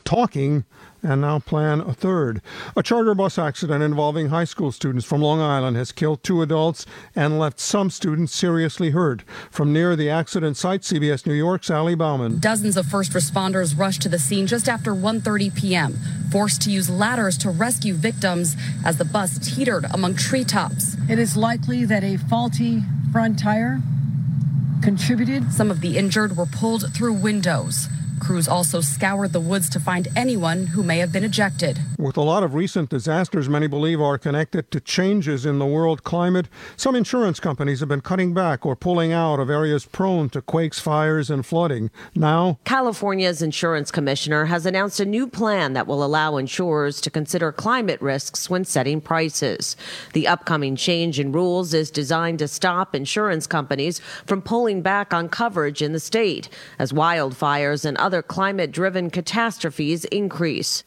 talking and now plan a third. A charter bus accident involving high school students from Long Island has killed 2 adults and left some students seriously hurt. From near the accident site, CBS New York's Allie Bauman. Dozens of first responders rushed to the scene just after 1:30 p.m., forced to use ladders to rescue victims as the bus teetered among treetops. It is likely that a faulty front tire contributed. Some of the injured were pulled through windows. Crews also scoured the woods to find anyone who may have been ejected. With a lot of recent disasters many believe are connected to changes in the world climate, some insurance companies have been cutting back or pulling out of areas prone to quakes, fires, and flooding. Now, California's insurance commissioner has announced a new plan that will allow insurers to consider climate risks when setting prices. The upcoming change in rules is designed to stop insurance companies from pulling back on coverage in the state as wildfires and other climate-driven catastrophes increase.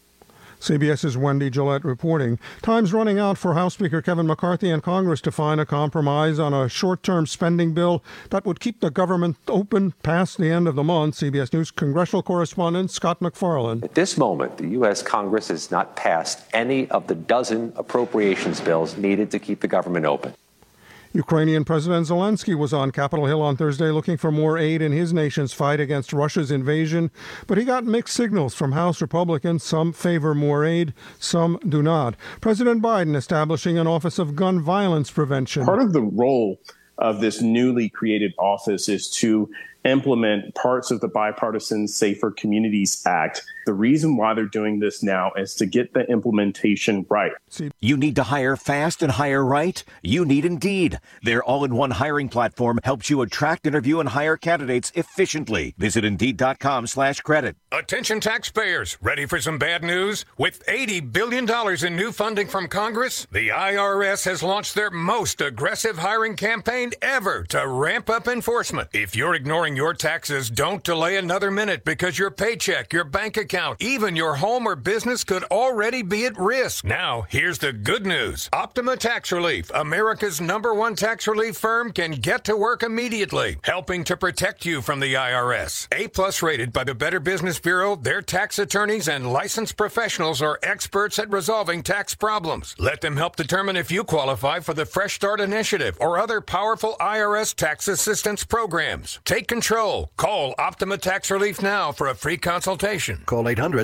CBS's Wendy Gillette reporting. Time's running out for House Speaker Kevin McCarthy and Congress to find a compromise on a short-term spending bill that would keep the government open past the end of the month. CBS News congressional correspondent Scott McFarland. At this moment, the U.S. Congress has not passed any of the dozen appropriations bills needed to keep the government open. Ukrainian President Zelensky was on Capitol Hill on Thursday looking for more aid in his nation's fight against Russia's invasion, but he got mixed signals from House Republicans. Some favor more aid, some do not. President Biden establishing an Office of Gun Violence Prevention. Part of the role of this newly created office is to implement parts of the Bipartisan Safer Communities Act. The reason why they're doing this now is to get the implementation right. You need to hire fast and hire right? You need Indeed. Their all-in-one hiring platform helps you attract, interview, and hire candidates efficiently. Visit Indeed.com/credit. Attention taxpayers, ready for some bad news? With $80 billion in new funding from Congress, the IRS has launched their most aggressive hiring campaign ever to ramp up enforcement. If you're ignoring your taxes, don't delay another minute because your paycheck, your bank account, even your home or business could already be at risk. Now, here's the good news. Optima Tax Relief, America's #1 tax relief firm, can get to work immediately, helping to protect you from the IRS. A+ rated by the Better Business Bureau, their tax attorneys and licensed professionals are experts at resolving tax problems. Let them help determine if you qualify for the Fresh Start Initiative or other powerful IRS tax assistance programs. Take control. Call Optima Tax Relief now for a free consultation. Call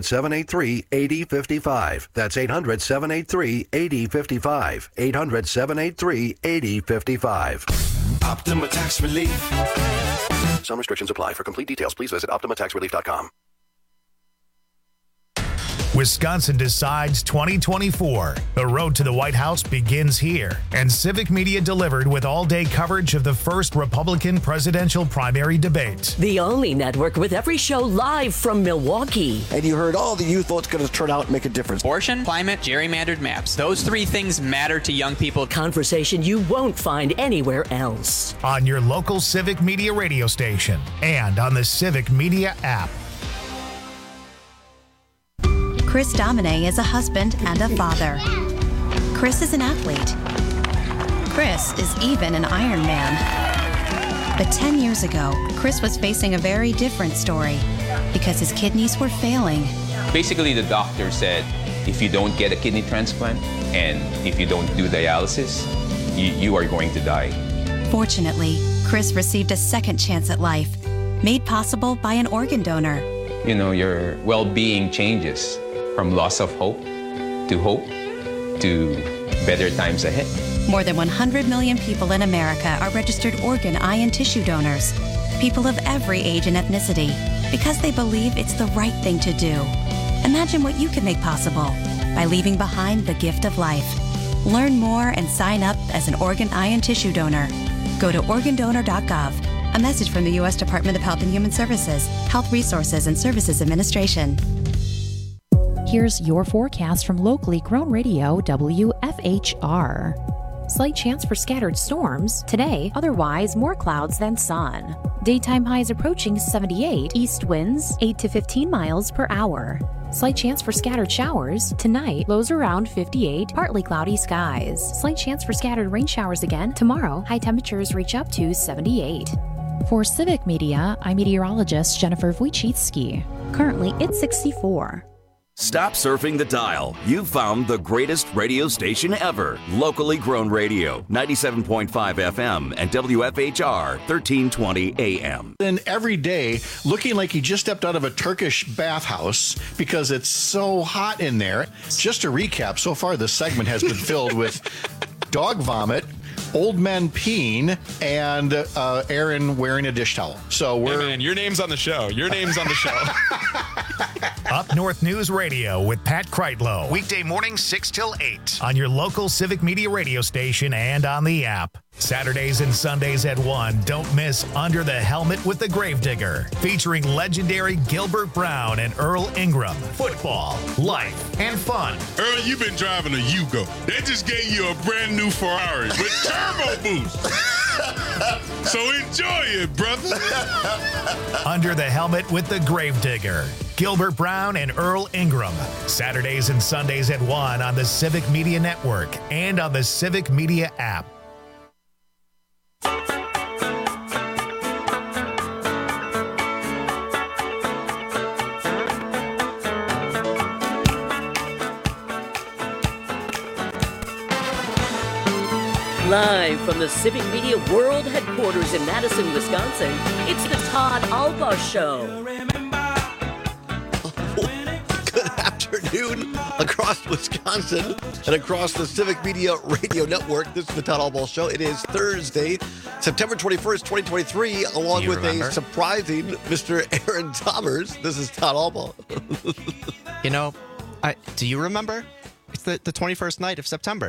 800-783-8055. That's 800-783-8055. 800-783-8055. Optima Tax Relief. Some restrictions apply. For complete details, please visit OptimaTaxRelief.com. Wisconsin decides 2024. The road to the White House begins here, and Civic Media delivered with all-day coverage of the first Republican presidential primary debate. The only network with every show live from Milwaukee. And you heard all the youth votes going to turn out and make a difference. Abortion, climate, gerrymandered maps. Those 3 things matter to young people. Conversation you won't find anywhere else. On your local Civic Media radio station and on the Civic Media app. Chris Domine is a husband and a father. Chris is an athlete. Chris is even an Ironman. But 10 years ago, Chris was facing a very different story because his kidneys were failing. Basically, the doctor said, if you don't get a kidney transplant and if you don't do dialysis, you are going to die. Fortunately, Chris received a second chance at life, made possible by an organ donor. You know, your well-being changes from loss of hope to better times ahead. More than 100 million people in America are registered organ, eye, and tissue donors. People of every age and ethnicity, because they believe it's the right thing to do. Imagine what you can make possible by leaving behind the gift of life. Learn more and sign up as an organ, eye, and tissue donor. Go to organdonor.gov. A message from the U.S. Department of Health and Human Services, Health Resources and Services Administration. Here's your forecast from locally grown radio WFHR. Slight chance for scattered storms today, otherwise more clouds than sun. Daytime highs approaching 78, east winds 8 to 15 miles per hour. Slight chance for scattered showers tonight, lows around 58, partly cloudy skies. Slight chance for scattered rain showers again tomorrow, high temperatures reach up to 78. For Civic Media, I'm meteorologist Jennifer Wojcicki. Currently, it's 64. Stop surfing the dial. You've found the greatest radio station ever. Locally grown radio. 97.5 FM and WFHR 1320 AM. And every day looking like he just stepped out of a Turkish bathhouse because it's so hot in there. Just to recap, so far this segment has been filled with dog vomit, old men peeing, and Aaron wearing a dish towel. So hey man, your name's on the show. Your name's on the show. Up North News Radio with Pat Kreitlow. Weekday mornings 6 till 8 on your local Civic Media radio station and on the app. Saturdays and Sundays at 1. Don't miss Under the Helmet with the Gravedigger, featuring legendary Gilbert Brown and Earl Ingram. Football, life, and fun. Earl, you've been driving a Yugo. They just gave you a brand new Ferrari with turbo boost. So enjoy it, brother. Under the Helmet with the Gravedigger. Gilbert Brown and Earl Ingram. Saturdays and Sundays at 1 on the Civic Media Network and on the Civic Media app. Live from the Civic Media World Headquarters in Madison, Wisconsin, it's the Todd Alba Show. Good afternoon across Wisconsin and across the Civic Media Radio Network. This is the Todd Alba Show. It is Thursday, September 21st, 2023, along with a surprising Mr. Aaron Thomas. This is Todd Alba. You know, do you remember? It's the 21st night of September.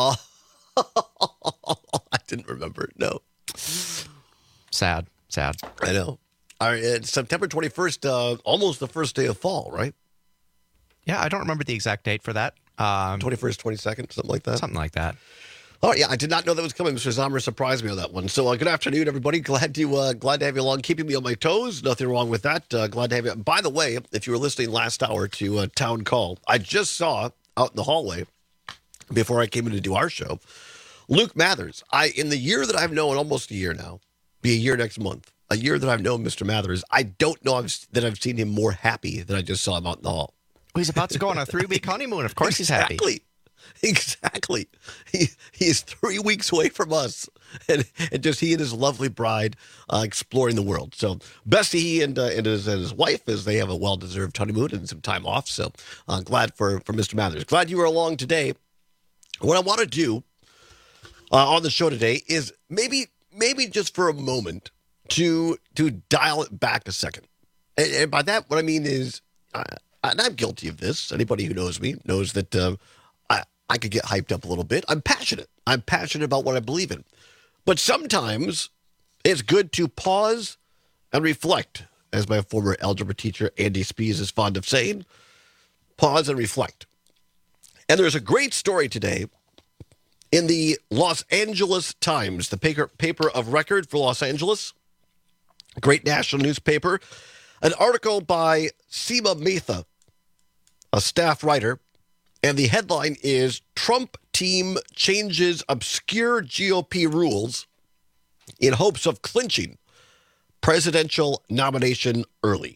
I didn't remember. No. Sad. I know. All right, it's September 21st, almost the first day of fall, right? Yeah, I don't remember the exact date for that. 21st, 22nd, something like that. Something like that. Oh, yeah, I did not know that was coming. Mr. Zomer surprised me on that one. So good afternoon, everybody. Glad to have you along, keeping me on my toes. Nothing wrong with that. Glad to have you. By the way, if you were listening last hour to Town Call, I just saw out in the hallway before I came in to do our show, Luke Mathers. In the year that I've known, almost a year now, be a year next month, a year that I've known Mr. Mathers, I don't know that I've seen him more happy than I just saw him out in the hall. Well, he's about to go on a 3-week honeymoon. Of course he's happy. Exactly. He is 3 weeks away from us, and just he and his lovely bride exploring the world. So best to he and his wife as they have a well-deserved honeymoon and some time off. So glad for Mr. Mathers. Glad you were along today. What I want to do on the show today is maybe just for a moment to dial it back a second. And by that, what I mean is, and I'm guilty of this. Anybody who knows me knows that I could get hyped up a little bit. I'm passionate. I'm passionate about what I believe in. But sometimes it's good to pause and reflect, as my former algebra teacher, Andy Spees, is fond of saying. Pause and reflect. And there's a great story today in the Los Angeles Times, the paper of record for Los Angeles, great national newspaper, an article by Seema Mehta, a staff writer, and the headline is Trump Team Changes Obscure GOP Rules in Hopes of Clinching Presidential Nomination Early.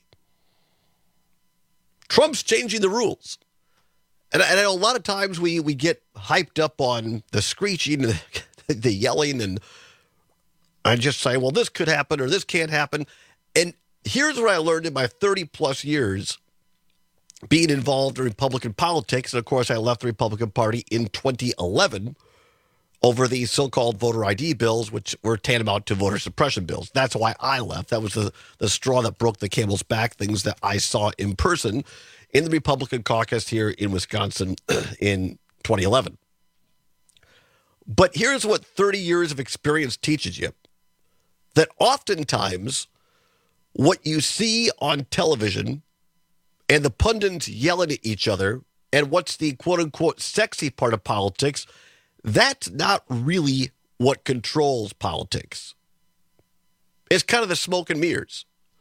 Trump's changing the rules. And I know a lot of times we get hyped up on the screeching, the yelling, and I just say, well, this could happen or this can't happen. And here's what I learned in my 30-plus years being involved in Republican politics. And, of course, I left the Republican Party in 2011 over the so-called voter ID bills, which were tantamount to voter suppression bills. That's why I left. That was the straw that broke the camel's back, things that I saw in person in the Republican caucus here in Wisconsin in 2011. But here's what 30 years of experience teaches you, that oftentimes what you see on television and the pundits yelling at each other and what's the quote-unquote sexy part of politics, that's not really what controls politics. It's kind of the smoke and mirrors.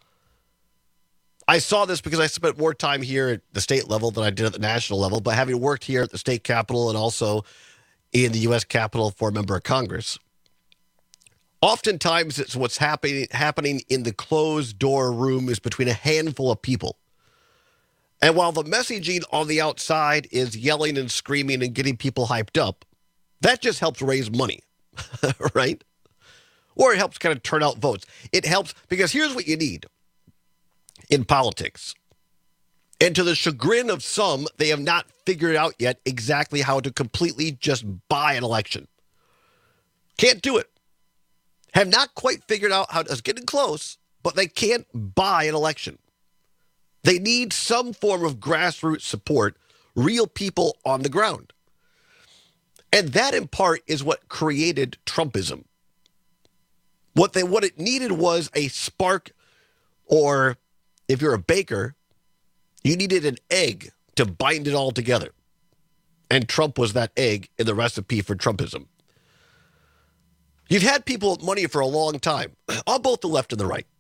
I saw this because I spent more time here at the state level than I did at the national level, but having worked here at the state capitol and also in the U.S. Capitol for a member of Congress, oftentimes it's what's happening in the closed door room is between a handful of people. And while the messaging on the outside is yelling and screaming and getting people hyped up, that just helps raise money, right? Or it helps kind of turn out votes. It helps because here's what you need in politics. And to the chagrin of some, they have not figured out yet exactly how to completely just buy an election. Can't do it. Have not quite figured out how to, it's getting close, but they can't buy an election. They need some form of grassroots support, real people on the ground. And that in part is what created Trumpism. What it needed was a spark, or if you're a baker, you needed an egg to bind it all together. And Trump was that egg in the recipe for Trumpism. You've had people with money for a long time, on both the left and the right.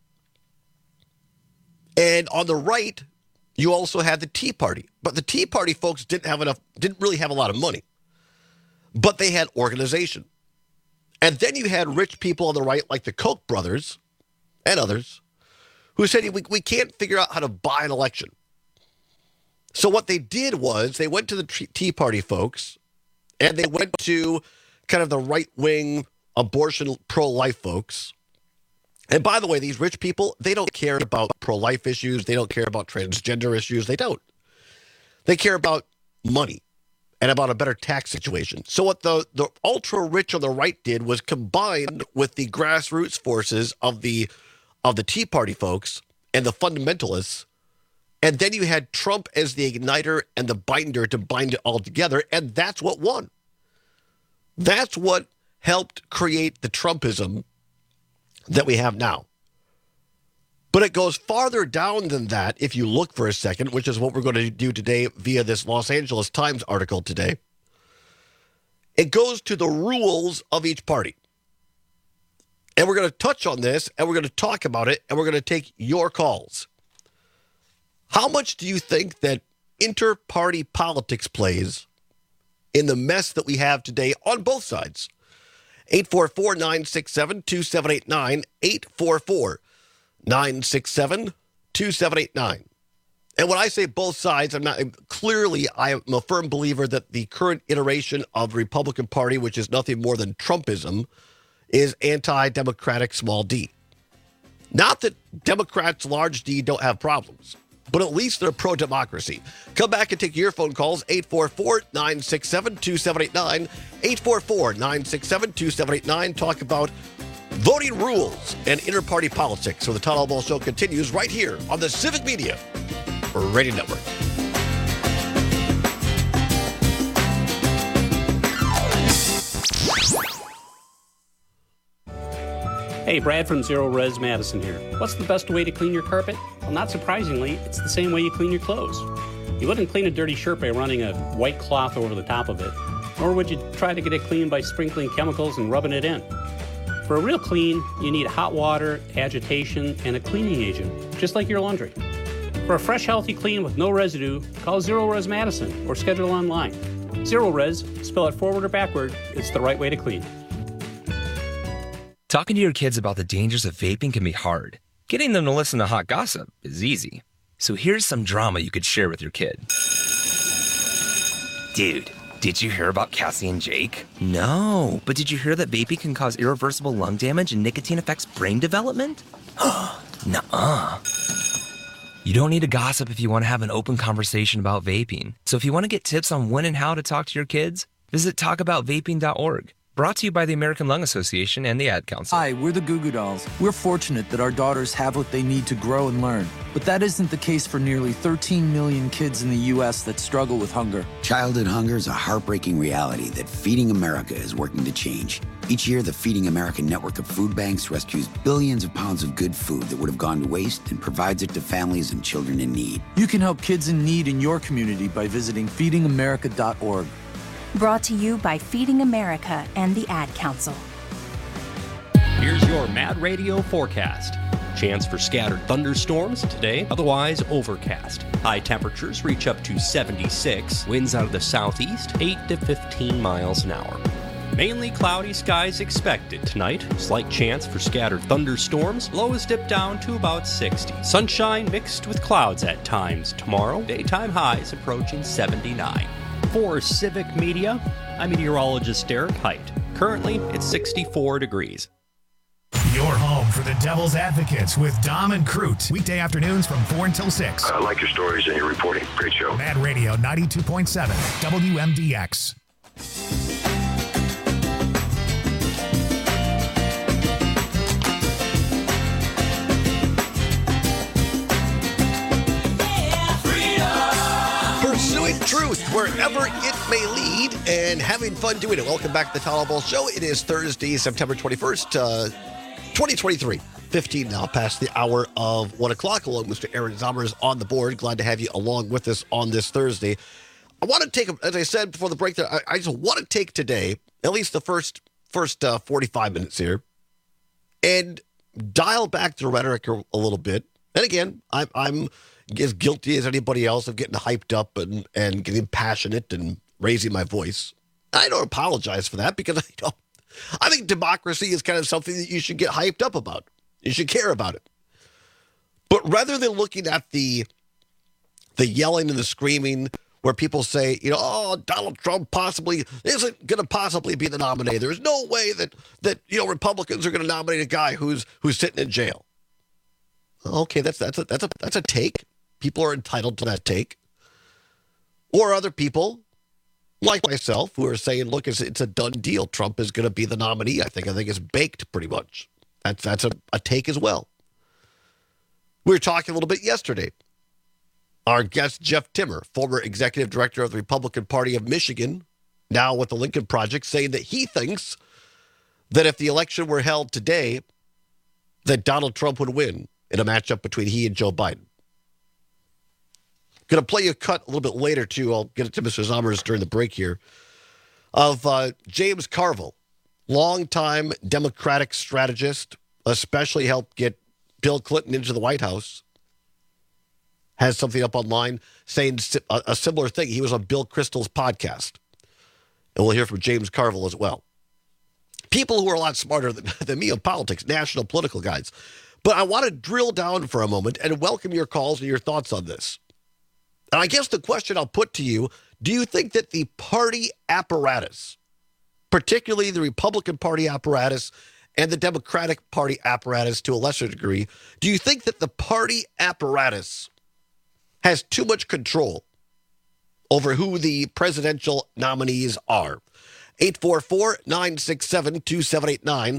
And on the right, you also had the Tea Party. But the Tea Party folks didn't really have a lot of money. But they had organization. And then you had rich people on the right, like the Koch brothers and others, who said, we can't figure out how to buy an election. So what they did was they went to the Tea Party folks, and they went to kind of the right-wing abortion pro-life folks. And by the way, these rich people, they don't care about pro-life issues. They don't care about transgender issues. They don't. They care about money and about a better tax situation. So what the ultra-rich on the right did was combine with the grassroots forces of the Tea Party folks and the fundamentalists. And then you had Trump as the igniter and the binder to bind it all together. And that's what won. That's what helped create the Trumpism that we have now. But it goes farther down than that if you look for a second, which is what we're going to do today via this Los Angeles Times article today. It goes to the rules of each party. And we're going to touch on this, and we're going to talk about it, and we're going to take your calls. How much do you think that inter-party politics plays in the mess that we have today on both sides? 844-967-2789, 844-967-2789. And when I say both sides, I am a firm believer that the current iteration of the Republican Party, which is nothing more than Trumpism, is anti-democratic small d. Not that Democrats large d don't have problems, but at least they're pro-democracy. Come back and take your phone calls, 844-967-2789, 844-967-2789. Talk about voting rules and inter-party politics. So the Todd Albaugh Show continues right here on the Civic Media Radio Network. Hey, Brad from Zero Res Madison here. What's the best way to clean your carpet? Well, not surprisingly, it's the same way you clean your clothes. You wouldn't clean a dirty shirt by running a white cloth over the top of it, nor would you try to get it clean by sprinkling chemicals and rubbing it in. For a real clean, you need hot water, agitation, and a cleaning agent, just like your laundry. For a fresh, healthy clean with no residue, call Zero Res Madison or schedule online. Zero Res, spell it forward or backward, it's the right way to clean. Talking to your kids about the dangers of vaping can be hard. Getting them to listen to hot gossip is easy. So here's some drama you could share with your kid. Dude, did you hear about Cassie and Jake? No, but did you hear that vaping can cause irreversible lung damage and nicotine affects brain development? Nuh-uh. You don't need to gossip if you want to have an open conversation about vaping. So if you want to get tips on when and how to talk to your kids, visit talkaboutvaping.org. Brought to you by the American Lung Association and the Ad Council. Hi, we're the Goo Goo Dolls. We're fortunate that our daughters have what they need to grow and learn. But that isn't the case for nearly 13 million kids in the U.S. that struggle with hunger. Childhood hunger is a heartbreaking reality that Feeding America is working to change. Each year, the Feeding America network of food banks rescues billions of pounds of good food that would have gone to waste and provides it to families and children in need. You can help kids in need in your community by visiting feedingamerica.org. Brought to you by Feeding America and the Ad Council. Here's your Mad Radio forecast. Chance for scattered thunderstorms today, otherwise overcast. High temperatures reach up to 76. Winds out of the southeast, 8 to 15 miles an hour. Mainly cloudy skies expected tonight. Slight chance for scattered thunderstorms. Lows dip down to about 60. Sunshine mixed with clouds at times tomorrow. Daytime highs approaching 79. For Civic Media, I'm meteorologist Derek Height. Currently, it's 64 degrees. Your home for the Devil's Advocates with Dom and Crute. Weekday afternoons from 4 until 6. I like your stories and your reporting. Great show. Mad Radio 92.7 WMDX. Pursuing truth wherever it may lead and having fun doing it. Welcome back to the Todd Ball Show. It is Thursday, September 21st, 2023. 15 now past the hour of 1 o'clock. Along with Mr. Aaron Zommers on the board. Glad to have you along with us on this Thursday. I want to take, as I said before the break, I just want to take today, at least the first 45 minutes here, and dial back the rhetoric a little bit. And again, I'm as guilty as anybody else of getting hyped up and getting passionate and raising my voice. I don't apologize for that because I think democracy is kind of something that you should get hyped up about. You should care about it. But rather than looking at the yelling and the screaming where people say, Donald Trump possibly isn't going to possibly be the nominee. There's no way that Republicans are going to nominate a guy who's sitting in jail. Okay, that's a take. People are entitled to that take. Or other people, like myself, who are saying, look, it's a done deal. Trump is going to be the nominee. I think it's baked pretty much. That's a take as well. We were talking a little bit yesterday. Our guest, Jeff Timmer, former executive director of the Republican Party of Michigan, now with the Lincoln Project, saying that he thinks that if the election were held today, that Donald Trump would win in a matchup between he and Joe Biden. Going to play you a cut a little bit later, too. I'll get it to Mr. Zommers during the break here, of James Carville, longtime Democratic strategist, especially helped get Bill Clinton into the White House, has something up online saying a similar thing. He was on Bill Kristol's podcast. And we'll hear from James Carville as well. People who are a lot smarter than me on politics, national political guys. But I want to drill down for a moment and welcome your calls and your thoughts on this. And I guess the question I'll put to you, do you think that the party apparatus, particularly the Republican Party apparatus and the Democratic Party apparatus to a lesser degree, do you think that the party apparatus has too much control over who the presidential nominees are? 844-967-2789,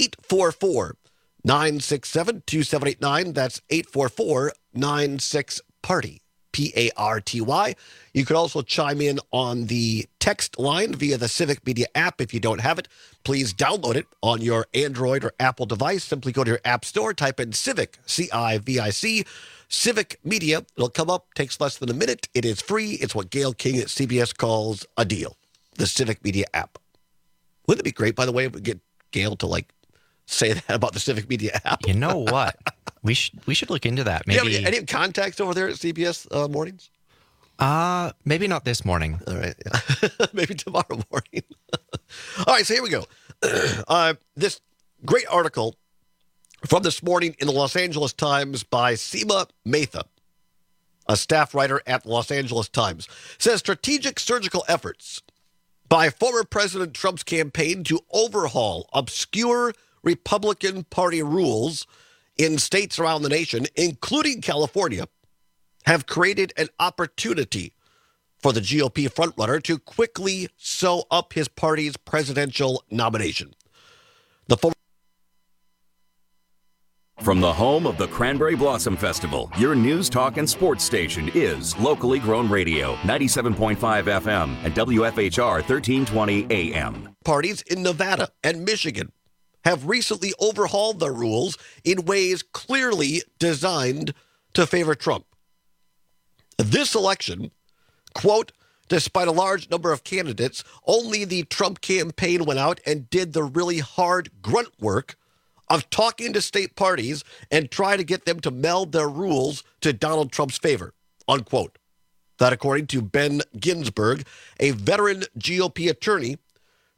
844-967-2789. That's 844-96-PARTY, P-A-R-T-Y. You could also chime in on the text line via the Civic Media app. If you don't have it, please download it on your Android or Apple device. Simply go to your app store, type in Civic, C-I-V-I-C, Civic Media. It'll come up, takes less than a minute. It is free. It's what Gail King at CBS calls a deal, the Civic Media app. Wouldn't it be great, by the way, if we get Gail to say that about the Civic Media app? You know what? We should look into that. Maybe any contacts over there at CBS mornings? Maybe not this morning. All right, yeah. Maybe tomorrow morning. All right, so here we go. This great article from this morning in the Los Angeles Times by Seema Mehta, a staff writer at the Los Angeles Times, says strategic surgical efforts by former President Trump's campaign to overhaul obscure Republican Party rules in states around the nation, including California, have created an opportunity for the GOP frontrunner to quickly sew up his party's presidential nomination. From the home of the Cranberry Blossom Festival, your news, talk, and sports station is Locally Grown Radio, 97.5 FM and WFHR 1320 AM. Parties in Nevada and Michigan have recently overhauled their rules in ways clearly designed to favor Trump. This election, quote, despite a large number of candidates, only the Trump campaign went out and did the really hard grunt work of talking to state parties and try to get them to meld their rules to Donald Trump's favor, unquote. That according to Ben Ginsberg, a veteran GOP attorney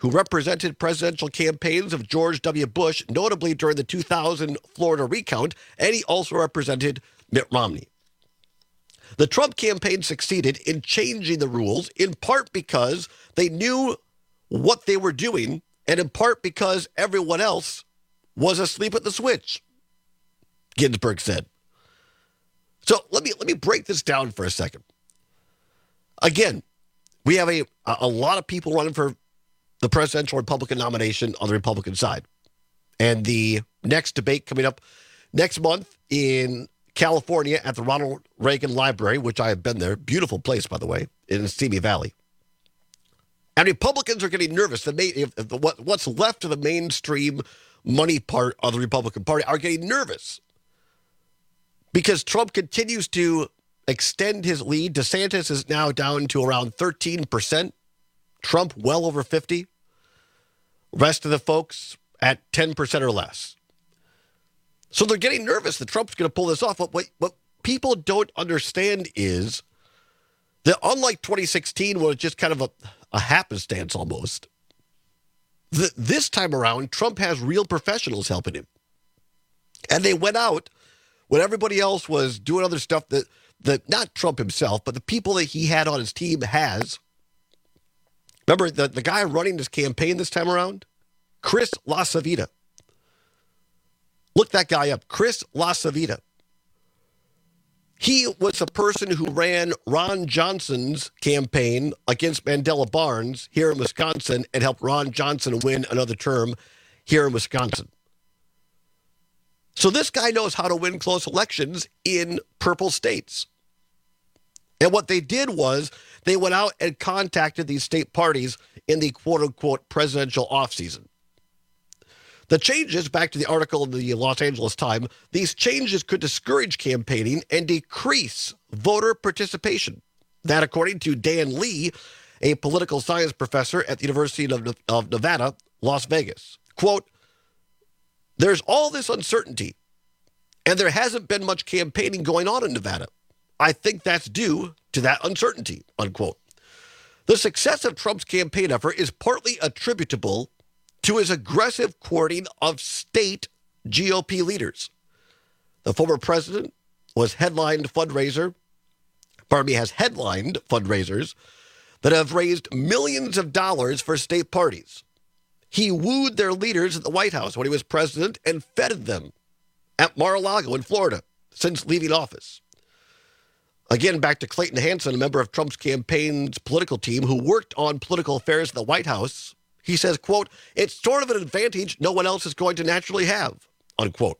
who represented presidential campaigns of George W. Bush, notably during the 2000 Florida recount, and he also represented Mitt Romney. The Trump campaign succeeded in changing the rules, in part because they knew what they were doing, and in part because everyone else was asleep at the switch, Ginsburg said. So let me break this down for a second. Again, we have a lot of people running for the presidential Republican nomination on the Republican side. And the next debate coming up next month in California at the Ronald Reagan Library, which I have been there. Beautiful place, by the way, in Simi Valley. And Republicans are getting nervous. What's left of the mainstream money part of the Republican Party are getting nervous because Trump continues to extend his lead. DeSantis is now down to around 13%. Trump well over 50%. Rest of the folks at 10% or less. So they're getting nervous that Trump's going to pull this off. What people don't understand is that unlike 2016, where it's just kind of a happenstance almost, this time around, Trump has real professionals helping him. And they went out when everybody else was doing other stuff that not Trump himself, but the people that he had on his team has. Remember the guy running his campaign this time around? Chris LaCivita. Look that guy up, Chris LaCivita. He was the person who ran Ron Johnson's campaign against Mandela Barnes here in Wisconsin and helped Ron Johnson win another term here in Wisconsin. So this guy knows how to win close elections in purple states. And what they did was they went out and contacted these state parties in the quote-unquote presidential offseason. The changes, back to the article in the Los Angeles Times, these changes could discourage campaigning and decrease voter participation. That, according to Dan Lee, a political science professor at the University of Nevada, Las Vegas. Quote, there's all this uncertainty, and there hasn't been much campaigning going on in Nevada. I think that's due to that uncertainty, unquote. The success of Trump's campaign effort is partly attributable to his aggressive courting of state GOP leaders. The former president has headlined fundraisers that have raised millions of dollars for state parties. He wooed their leaders at the White House when he was president and feted them at Mar-a-Lago in Florida since leaving office. Again, back to Clayton Hanson, a member of Trump's campaign's political team who worked on political affairs at the White House. He says, quote, it's sort of an advantage no one else is going to naturally have, unquote.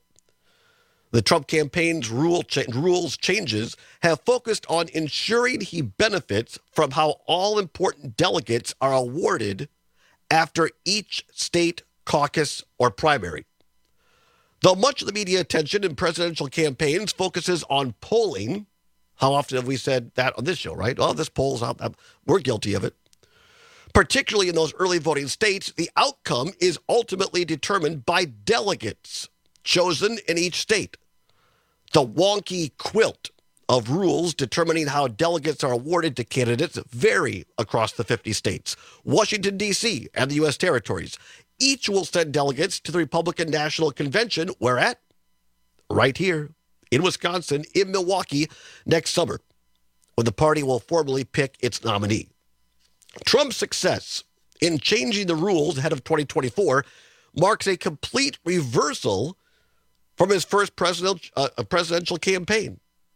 The Trump campaign's rules changes have focused on ensuring he benefits from how all important delegates are awarded after each state caucus or primary. Though much of the media attention in presidential campaigns focuses on polling, how often have we said that on this show, right? Oh, this poll's out. We're guilty of it. Particularly in those early voting states, the outcome is ultimately determined by delegates chosen in each state. The wonky quilt of rules determining how delegates are awarded to candidates vary across the 50 states. Washington, D.C. and the U.S. territories. Each will send delegates to the Republican National Convention, where at? Right here in Wisconsin, in Milwaukee, next summer, when the party will formally pick its nominee. Trump's success in changing the rules ahead of 2024 marks a complete reversal from his first presidential campaign.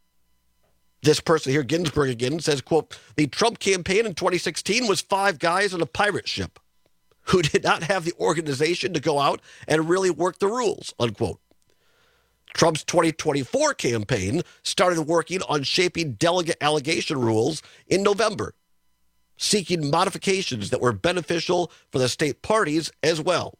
This person here, Ginsburg again, says, quote, the Trump campaign in 2016 was 5 guys on a pirate ship who did not have the organization to go out and really work the rules, unquote. Trump's 2024 campaign started working on shaping delegate allegation rules in November, seeking modifications that were beneficial for the state parties as well.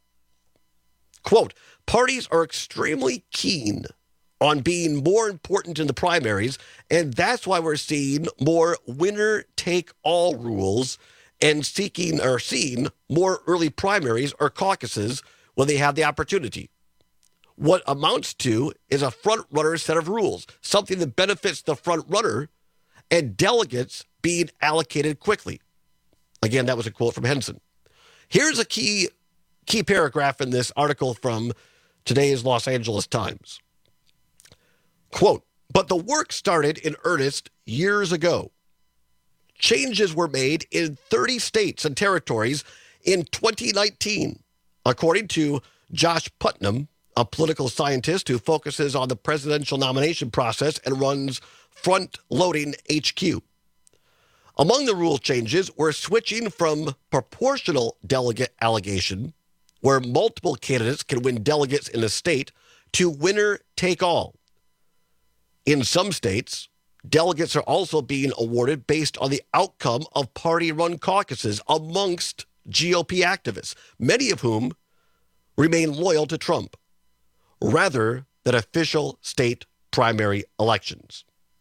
Quote, parties are extremely keen on being more important in the primaries, and that's why we're seeing more winner-take-all rules and seeing more early primaries or caucuses when they have the opportunity. What amounts to is a front-runner set of rules, something that benefits the front-runner and delegates being allocated quickly. Again, that was a quote from Henson. Here's a key paragraph in this article from today's Los Angeles Times. Quote, but the work started in earnest years ago. Changes were made in 30 states and territories in 2019, according to Josh Putnam, a political scientist who focuses on the presidential nomination process and runs Front Loading HQ. Among the rule changes were switching from proportional delegate allocation, where multiple candidates can win delegates in a state, to winner take all. In some states, delegates are also being awarded based on the outcome of party-run caucuses amongst GOP activists, many of whom remain loyal to Trump, rather than official state primary elections.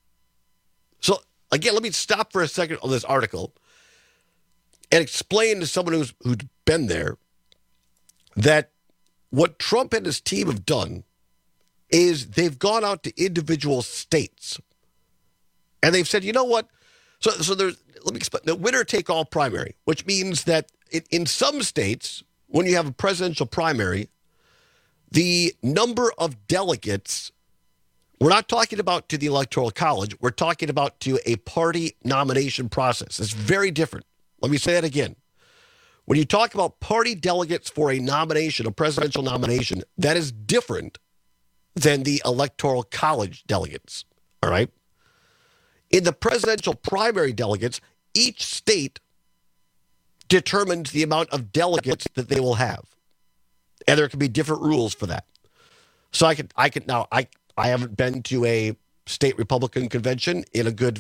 So, again, let me stop for a second on this article and explain to someone who's been there that what Trump and his team have done is they've gone out to individual states and they've said, you know what? So there's, let me explain, the winner-take-all primary, which means that in some states, when you have a presidential primary, the number of delegates, we're not talking about to the Electoral College, we're talking about to a party nomination process. It's very different. Let me say that again. When you talk about party delegates for a nomination, a presidential nomination, that is different than the Electoral College delegates, all right? In the presidential primary delegates, each state determines the amount of delegates that they will have. And there can be different rules for that. So I haven't been to a state Republican convention in a good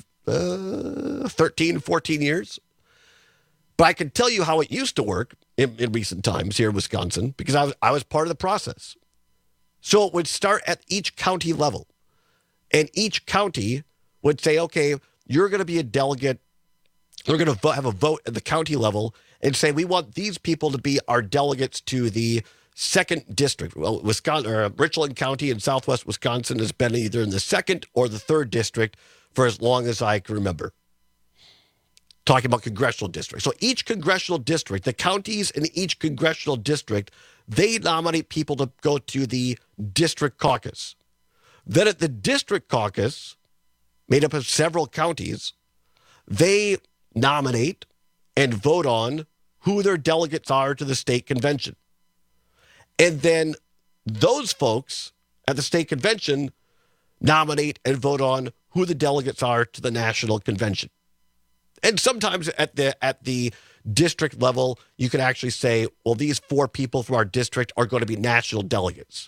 13, 14 years. But I can tell you how it used to work in recent times here in Wisconsin, because I was part of the process. So it would start at each county level. And each county would say, okay, you're going to be a delegate. We're going to have a vote at the county level and say, we want these people to be our delegates to the 2nd district. Well, Richland County in southwest Wisconsin has been either in the 2nd or the 3rd district for as long as I can remember. Talking about congressional districts. So each congressional district, the counties in each congressional district, they nominate people to go to the district caucus. Then at the district caucus, made up of several counties, they nominate and vote on who their delegates are to the state convention. And then those folks at the state convention nominate and vote on who the delegates are to the national convention. And sometimes at the district level, you can actually say, well, these 4 people from our district are going to be national delegates.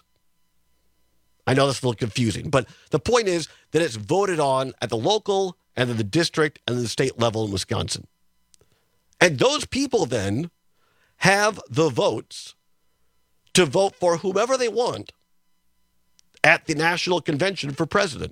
I know that's a little confusing, but the point is that it's voted on at the local and then the district and then the state level in Wisconsin. And those people then have the votes to vote for whomever they want at the national convention for president.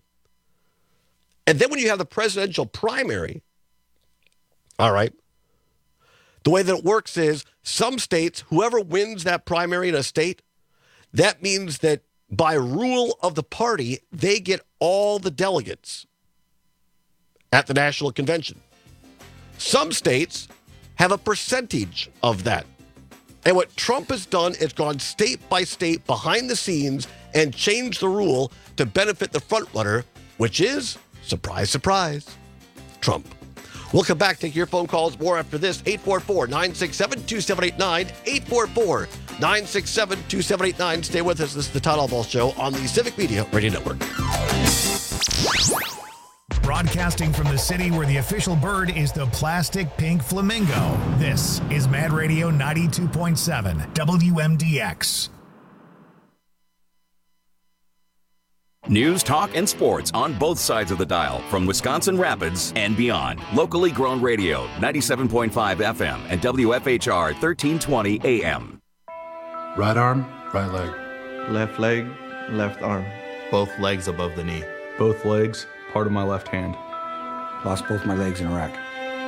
And then when you have the presidential primary, all right, the way that it works is some states, whoever wins that primary in a state, that means that by rule of the party, they get all the delegates at the national convention. Some states have a percentage of that. And what Trump has done is gone state by state behind the scenes and changed the rule to benefit the frontrunner, which is, surprise, surprise, Trump. We'll come back, take your phone calls more after this. 844-967-2789, 844-967-2789. Stay with us. This is the Todd Albaugh Show on the Civic Media Radio Network. Broadcasting from the city where the official bird is the plastic pink flamingo, this is Mad Radio 92.7 WMDX. News, talk, and sports on both sides of the dial from Wisconsin Rapids and beyond. Locally grown radio, 97.5 FM and WFHR 1320 AM. Right arm, right leg. Left leg, left arm. Both legs above the knee. Both legs, part of my left hand. Lost both my legs in Iraq.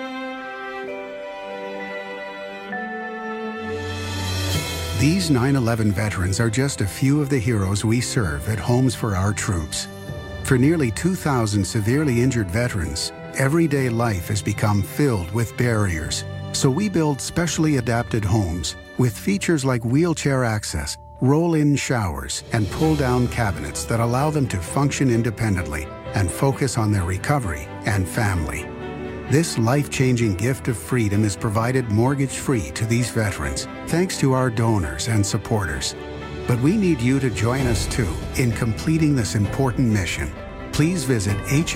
These 9/11 veterans are just a few of the heroes we serve at Homes for Our Troops. For nearly 2,000 severely injured veterans, everyday life has become filled with barriers. So we build specially adapted homes with features like wheelchair access, roll-in showers, and pull-down cabinets that allow them to function independently and focus on their recovery and family. This life-changing gift of freedom is provided mortgage-free to these veterans, thanks to our donors and supporters. But we need you to join us too in completing this important mission. Please visit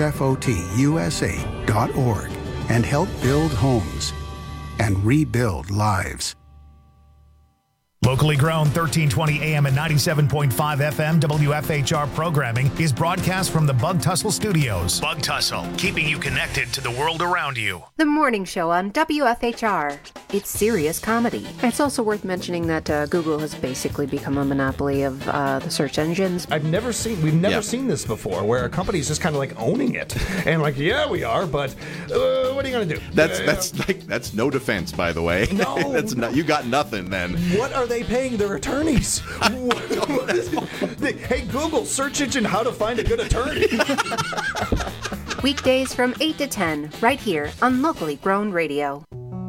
hfotusa.org and help build homes and rebuild lives. Locally grown 1320 AM and 97.5 FM WFHR programming is broadcast from the Bug Tussle Studios. Bug Tussle, keeping you connected to the world around you. The morning show on WFHR. It's serious comedy. It's also worth mentioning that Google has basically become a monopoly of the search engines. We've never seen this before, where a company's just kind of like owning it. And like, yeah, we are, but what are you going to do? That's no defense, by the way. No. That's not, you got nothing then. What are they paying their attorneys? Hey, Google, search engine, how to find a good attorney. Weekdays from 8 to 10, right here on Locally Grown Radio.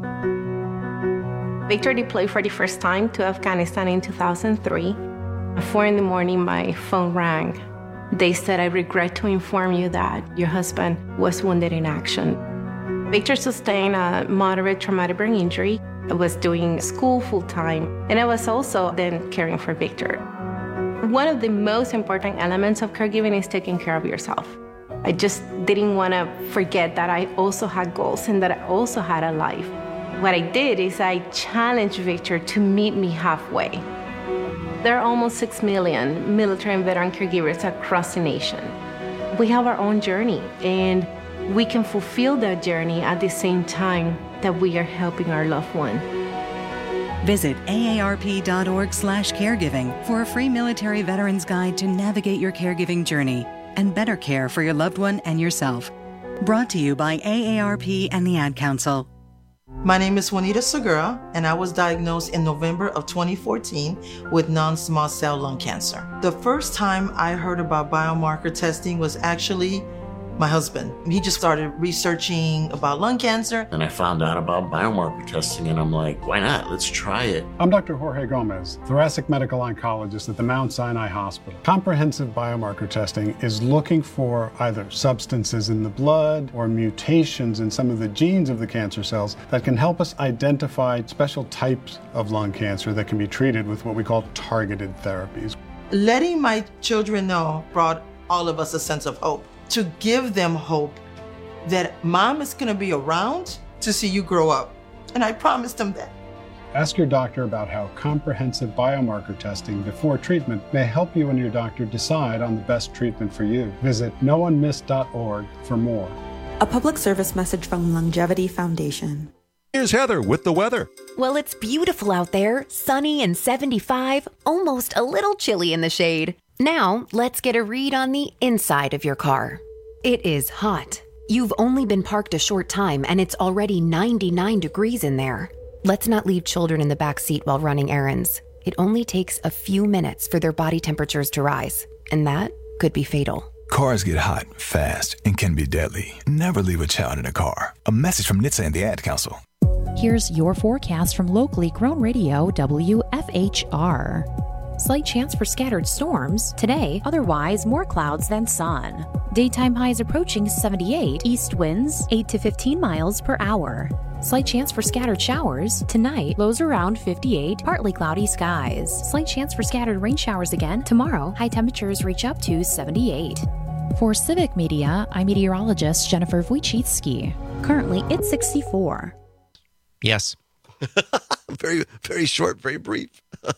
Victor deployed for the first time to Afghanistan in 2003. At 4 in the morning, my phone rang. They said, "I regret to inform you that your husband was wounded in action." Victor sustained a moderate traumatic brain injury. I was doing school full-time, and I was also then caring for Victor. One of the most important elements of caregiving is taking care of yourself. I just didn't want to forget that I also had goals and that I also had a life. What I did is I challenged Victor to meet me halfway. There are almost 6 million military and veteran caregivers across the nation. We have our own journey, and we can fulfill that journey at the same time that we are helping our loved one. Visit aarp.org/caregiving for a free military veterans guide to navigate your caregiving journey and better care for your loved one and yourself. Brought to you by AARP and the Ad Council. My name is Juanita Segura, and I was diagnosed in November of 2014 with non-small cell lung cancer. The first time I heard about biomarker testing was actually my husband. He just started researching about lung cancer. And I found out about biomarker testing, and I'm like, why not? Let's try it. I'm Dr. Jorge Gomez, thoracic medical oncologist at the Mount Sinai Hospital. Comprehensive biomarker testing is looking for either substances in the blood or mutations in some of the genes of the cancer cells that can help us identify special types of lung cancer that can be treated with what we call targeted therapies. Letting my children know brought all of us a sense of hope. To give them hope that mom is going to be around to see you grow up. And I promised them that. Ask your doctor about how comprehensive biomarker testing before treatment may help you and your doctor decide on the best treatment for you. Visit noonemiss.org for more. A public service message from Longevity Foundation. Here's Heather with the weather. Well, it's beautiful out there, sunny and 75, almost a little chilly in the shade. Now, let's get a read on the inside of your car. It is hot. You've only been parked a short time and it's already 99 degrees in there. Let's not leave children in the back seat while running errands. It only takes a few minutes for their body temperatures to rise, and that could be fatal. Cars get hot, fast, and can be deadly. Never leave a child in a car. A message from NHTSA and the Ad Council. Here's your forecast from Locally Grown Radio, WFHR. Slight chance for scattered storms today, otherwise more clouds than sun. Daytime highs approaching 78, east winds 8 to 15 miles per hour. Slight chance for scattered showers tonight, lows around 58, partly cloudy skies. Slight chance for scattered rain showers again tomorrow, high temperatures reach up to 78. For Civic Media, I'm meteorologist Jennifer Wojcicki. Currently, it's 64. Yes. Very, very short, very brief.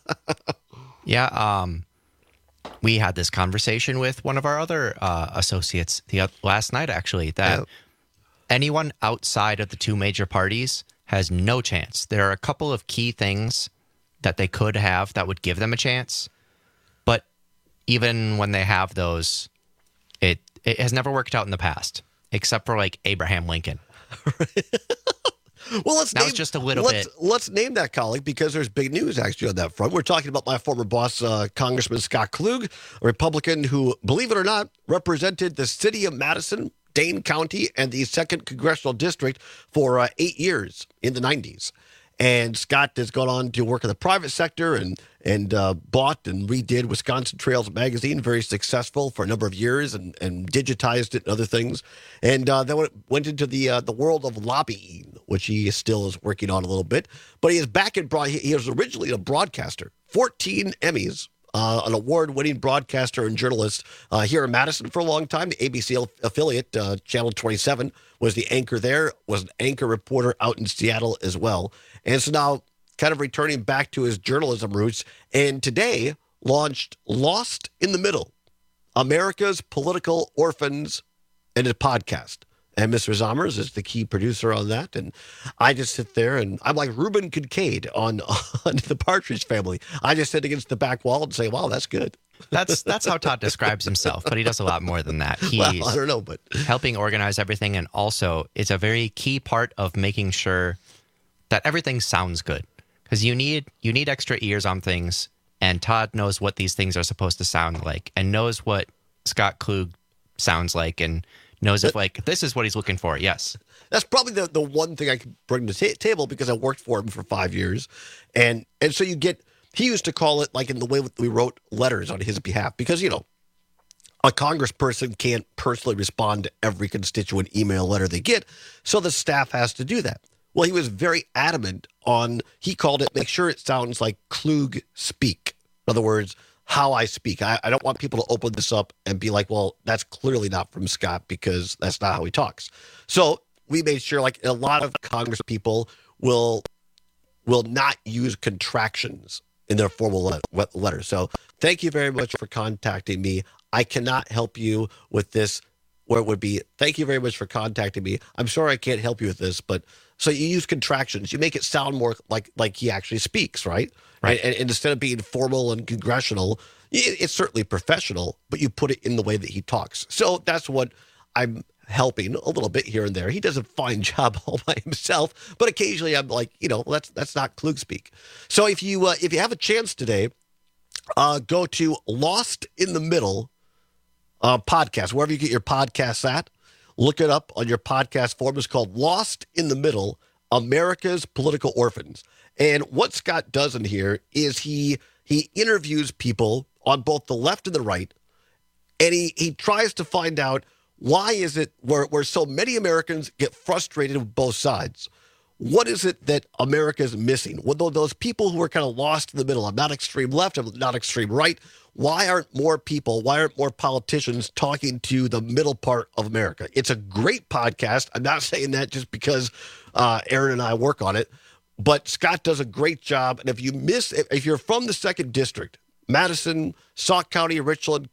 Yeah, we had this conversation with one of our other associates last night, actually, that anyone outside of the two major parties has no chance. There are a couple of key things that they could have that would give them a chance, but even when they have those, it has never worked out in the past, except for like Abraham Lincoln. Well, let's name that colleague, because there's big news actually on that front. We're talking about my former boss, Congressman Scott Klug, a Republican who, believe it or not, represented the city of Madison Dane County and the 2nd Congressional District for 8 years in the 90s. And Scott has gone on to work in the private sector and bought and redid Wisconsin Trails magazine, very successful for a number of years, and digitized it and other things. And then went into the world of lobbying, which he still is working on a little bit. But he is back in he was originally a broadcaster, 14 Emmys. An award-winning broadcaster and journalist here in Madison for a long time. The ABC affiliate, Channel 27, was the anchor there, was an anchor reporter out in Seattle as well. And so now kind of returning back to his journalism roots, and today launched Lost in the Middle, America's Political Orphans, and a podcast. And Mr. Zommers is the key producer on that. And I just sit there and I'm like Reuben Kincaid on the Partridge Family. I just sit against the back wall and say, wow, that's good. That's how Todd describes himself, but he does a lot more than that. He's well, I don't know, but helping organize everything, and also it's a very key part of making sure that everything sounds good. Because you need extra ears on things, and Todd knows what these things are supposed to sound like, and knows what Scott Klug sounds like, and knows if, like, this is what he's looking for. Yes. That's probably the one thing I could bring to the table, because I worked for him for 5 years. And so you get, he used to call it, like, in the way we wrote letters on his behalf, because, you know, a congressperson can't personally respond to every constituent email letter they get. So the staff has to do that. Well, he was very adamant on, he called it, make sure it sounds like Klug speak. In other words, how I speak. I don't want people to open this up and be like, well, that's clearly not from Scott, because that's not how he talks. So we made sure, like, a lot of Congress people will not use contractions in their formal letter. So thank you very much for contacting me. I cannot help you with this, where it would be, thank you very much for contacting me. I'm sorry I can't help you with this, but so you use contractions. You make it sound more like he actually speaks, right? Right. And instead of being formal and congressional, it's certainly professional, but you put it in the way that he talks. So that's what I'm helping a little bit here and there. He does a fine job all by himself, but occasionally I'm like, you know, that's not Klug speak. So if you have a chance today, go to Lost in the Middle podcast, wherever you get your podcasts at. Look it up on your podcast form. It's called Lost in the Middle, America's Political Orphans. And what Scott does in here is he interviews people on both the left and the right, and he tries to find out, why is it where so many Americans get frustrated with both sides? What is it that America is missing? Well, those people who are kind of lost in the middle, I'm not extreme left, I'm not extreme right. Why aren't more politicians talking to the middle part of America? It's a great podcast. I'm not saying that just because Aaron and I work on it, but Scott does a great job. And if you're from the 2nd District, Madison, Sauk County, Richland,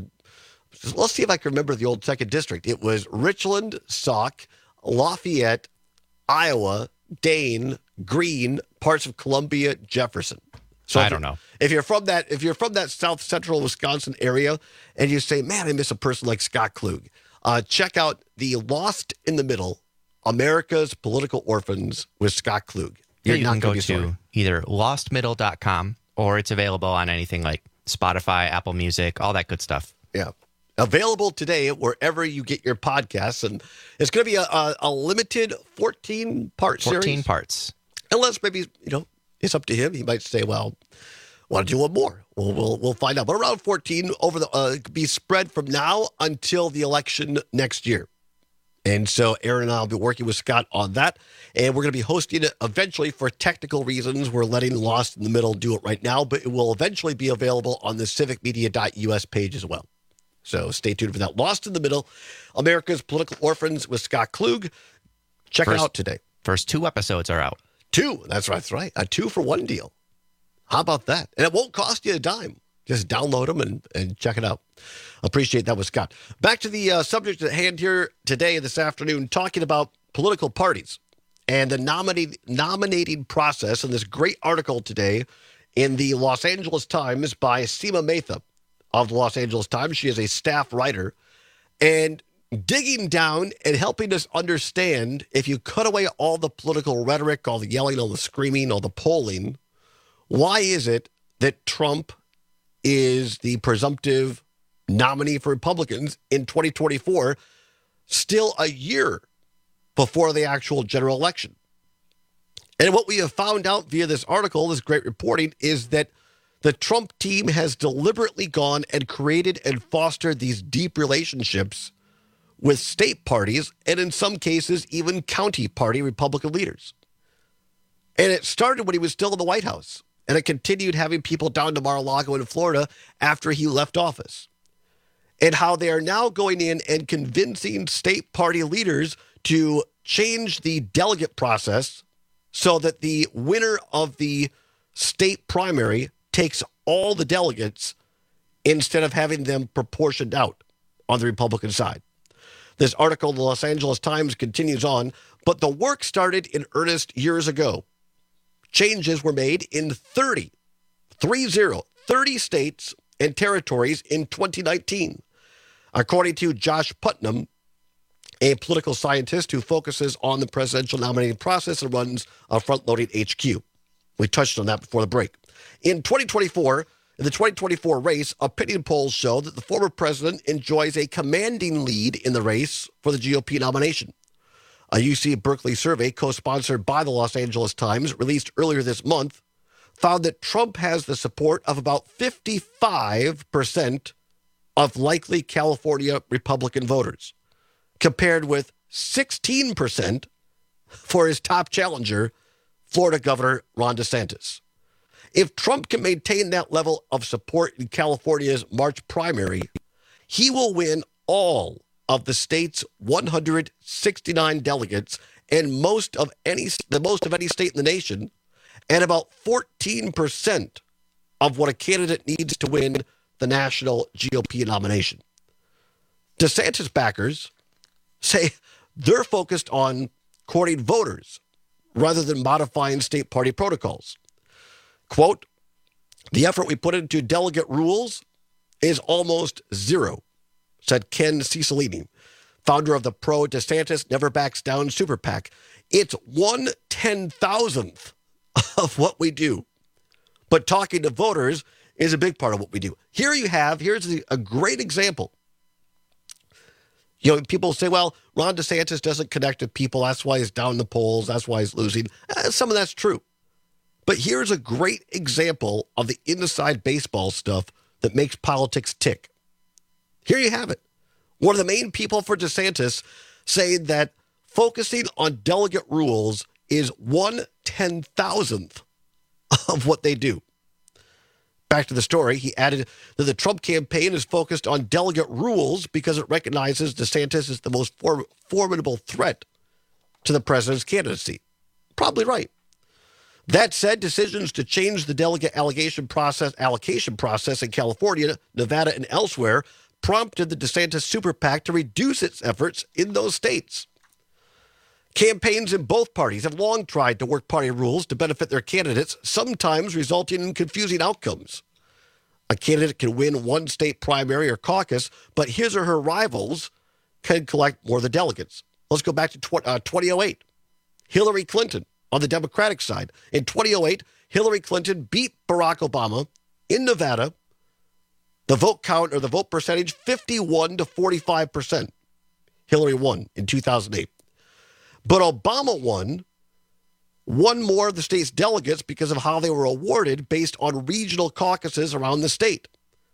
let's see if I can remember the old 2nd District. It was Richland, Sauk, Lafayette, Iowa, Dane, Greene, parts of Columbia, Jefferson. So I don't know. If you're from that south central Wisconsin area and you say, man, I miss a person like Scott Klug, check out the Lost in the Middle, America's Political Orphans with Scott Klug. You can go to either lostmiddle.com, or it's available on anything like Spotify, Apple Music, all that good stuff. Yeah. Available today wherever you get your podcasts. And it's going to be a limited 14-part series. 14 parts. Unless maybe, you know, it's up to him. He might say, well, I want to do one more. We'll find out. But around 14 be spread from now until the election next year. And so Aaron and I will be working with Scott on that. And we're going to be hosting it eventually. For technical reasons, we're letting Lost in the Middle do it right now, but it will eventually be available on the civicmedia.us page as well. So stay tuned for that. Lost in the Middle, America's Political Orphans with Scott Klug. Check it out today. First 2 episodes are out. 2. That's right. A 2-for-1 deal. How about that? And it won't cost you a dime. Just download them and check it out. Appreciate that with Scott. Back to the subject at hand here today, this afternoon, talking about political parties and the nominating process. And this great article today in the Los Angeles Times by Seema Mehta of the Los Angeles Times. She is a staff writer, and digging down and helping us understand, if you cut away all the political rhetoric, all the yelling, all the screaming, all the polling, why is it that Trump is the presumptive nominee for Republicans in 2024? still a year before the actual general election. And what we have found out via this article, this great reporting, is that the Trump team has deliberately gone and created and fostered these deep relationships with state parties and in some cases even county party Republican leaders. And it started when he was still in the White House, and it continued having people down to Mar-a-Lago in Florida after he left office. And how they are now going in and convincing state party leaders to change the delegate process so that the winner of the state primary takes all the delegates instead of having them proportioned out on the Republican side. This article in the Los Angeles Times continues on, but the work started in earnest years ago. Changes were made in 30 states and territories in 2019. According to Josh Putnam, a political scientist who focuses on the presidential nominating process and runs a front-loading HQ. We touched on that before the break. In the 2024 race, opinion polls show that the former president enjoys a commanding lead in the race for the GOP nomination. A UC Berkeley survey co-sponsored by the Los Angeles Times, released earlier this month, found that Trump has the support of about 55% of likely California Republican voters, compared with 16% for his top challenger, Florida Governor Ron DeSantis. If Trump can maintain that level of support in California's March primary, he will win all of the state's 169 delegates and the most of any state in the nation, and about 14% of what a candidate needs to win the national GOP nomination. DeSantis backers say they're focused on courting voters rather than modifying state party protocols. Quote, "The effort we put into delegate rules is almost zero," said Ken Cicilline, founder of the pro-DeSantis Never Backs Down super PAC. "It's 1/10,000th of what we do. But talking to voters is a big part of what we do." Here's a great example. You know, people say, well, Ron DeSantis doesn't connect with people. That's why he's down in the polls. That's why he's losing. Some of that's true. But here's a great example of the inside baseball stuff that makes politics tick. Here you have it. One of the main people for DeSantis saying that focusing on delegate rules is 1/10,000th of what they do. Back to the story, he added that the Trump campaign is focused on delegate rules because it recognizes DeSantis is the most formidable threat to the president's candidacy. Probably right. That said, decisions to change the delegate allocation process in California, Nevada, and elsewhere prompted the DeSantis super PAC to reduce its efforts in those states. Campaigns in both parties have long tried to work party rules to benefit their candidates, sometimes resulting in confusing outcomes. A candidate can win one state primary or caucus, but his or her rivals can collect more of the delegates. Let's go back to 2008. Hillary Clinton on the Democratic side. In 2008, Hillary Clinton beat Barack Obama in Nevada. The vote count or the vote percentage, 51 to 45%. Hillary won in 2008. But Obama won more of the state's delegates because of how they were awarded based on regional caucuses around the state.